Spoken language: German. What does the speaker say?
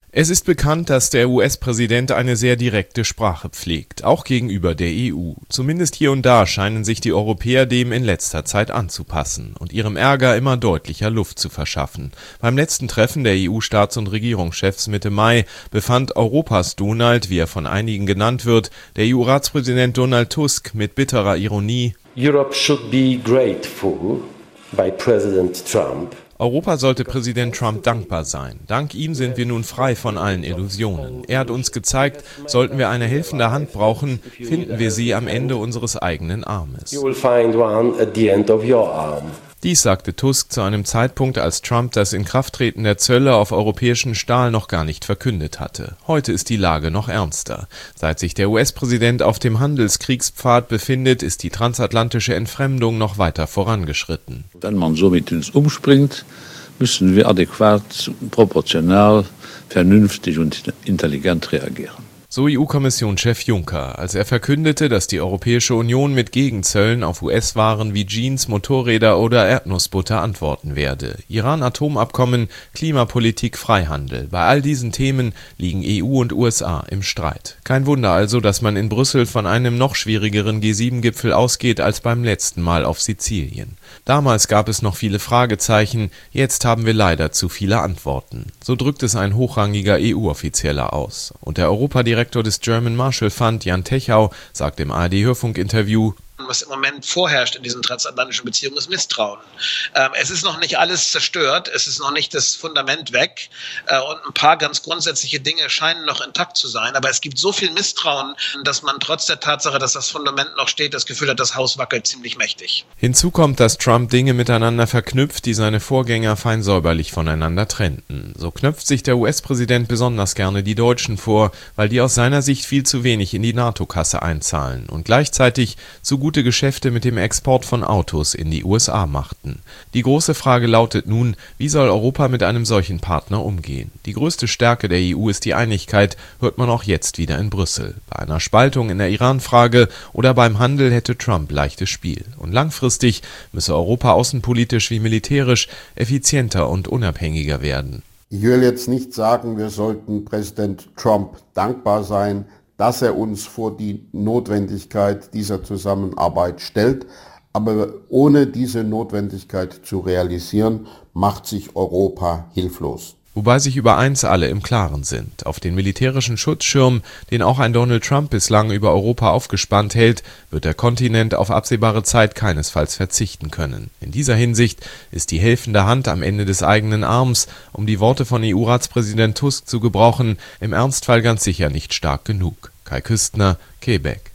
Es ist bekannt, dass der US-Präsident eine sehr direkte Sprache pflegt, auch gegenüber der EU. Zumindest hier und da scheinen sich die Europäer dem in letzter Zeit anzupassen und ihrem Ärger immer deutlicher Luft zu verschaffen. Beim letzten Treffen der EU-Staats- und Regierungschefs Mitte Mai befand Europas Donald, wie er von einigen genannt wird, der EU-Ratspräsident Donald Tusk mit bitterer Ironie: Europe should be grateful by President Trump. Europa sollte Präsident Trump dankbar sein. Dank ihm sind wir nun frei von allen Illusionen. Er hat uns gezeigt, sollten wir eine helfende Hand brauchen, finden wir sie am Ende unseres eigenen Armes. You will find one at the end of your arm. Dies sagte Tusk zu einem Zeitpunkt, als Trump das Inkrafttreten der Zölle auf europäischen Stahl noch gar nicht verkündet hatte. Heute ist die Lage noch ernster. Seit sich der US-Präsident auf dem Handelskriegspfad befindet, ist die transatlantische Entfremdung noch weiter vorangeschritten. Wenn man so mit uns umspringt, müssen wir adäquat, proportional, vernünftig und intelligent reagieren. So EU-Kommissionschef Juncker, als er verkündete, dass die Europäische Union mit Gegenzöllen auf US-Waren wie Jeans, Motorräder oder Erdnussbutter antworten werde. Iran-Atomabkommen, Klimapolitik, Freihandel. Bei all diesen Themen liegen EU und USA im Streit. Kein Wunder also, dass man in Brüssel von einem noch schwierigeren G7-Gipfel ausgeht als beim letzten Mal auf Sizilien. Damals gab es noch viele Fragezeichen, jetzt haben wir leider zu viele Antworten. So drückt es ein hochrangiger EU-Offizieller aus. Und der Europadirektor des German Marshall Fund, Jan Techau, sagt im ARD-Hörfunkinterview: Was im Moment vorherrscht in diesen transatlantischen Beziehungen, ist Misstrauen. Es ist noch nicht alles zerstört, es ist noch nicht das Fundament weg und ein paar ganz grundsätzliche Dinge scheinen noch intakt zu sein, aber es gibt so viel Misstrauen, dass man trotz der Tatsache, dass das Fundament noch steht, das Gefühl hat, das Haus wackelt ziemlich mächtig. Hinzu kommt, dass Trump Dinge miteinander verknüpft, die seine Vorgänger fein säuberlich voneinander trennten. So knöpft sich der US-Präsident besonders gerne die Deutschen vor, weil die aus seiner Sicht viel zu wenig in die NATO-Kasse einzahlen und gleichzeitig zu gute Geschäfte mit dem Export von Autos in die USA machten. Die große Frage lautet nun, wie soll Europa mit einem solchen Partner umgehen? Die größte Stärke der EU ist die Einigkeit, hört man auch jetzt wieder in Brüssel. Bei einer Spaltung in der Iran-Frage oder beim Handel hätte Trump leichtes Spiel. Und langfristig müsse Europa außenpolitisch wie militärisch effizienter und unabhängiger werden. Ich will jetzt nicht sagen, wir sollten Präsident Trump dankbar sein, dass er uns vor die Notwendigkeit dieser Zusammenarbeit stellt. Aber ohne diese Notwendigkeit zu realisieren, macht sich Europa hilflos. Wobei sich über eins alle im Klaren sind: Auf den militärischen Schutzschirm, den auch ein Donald Trump bislang über Europa aufgespannt hält, wird der Kontinent auf absehbare Zeit keinesfalls verzichten können. In dieser Hinsicht ist die helfende Hand am Ende des eigenen Arms, um die Worte von EU-Ratspräsident Tusk zu gebrauchen, im Ernstfall ganz sicher nicht stark genug. Kai Küstner, Quebec.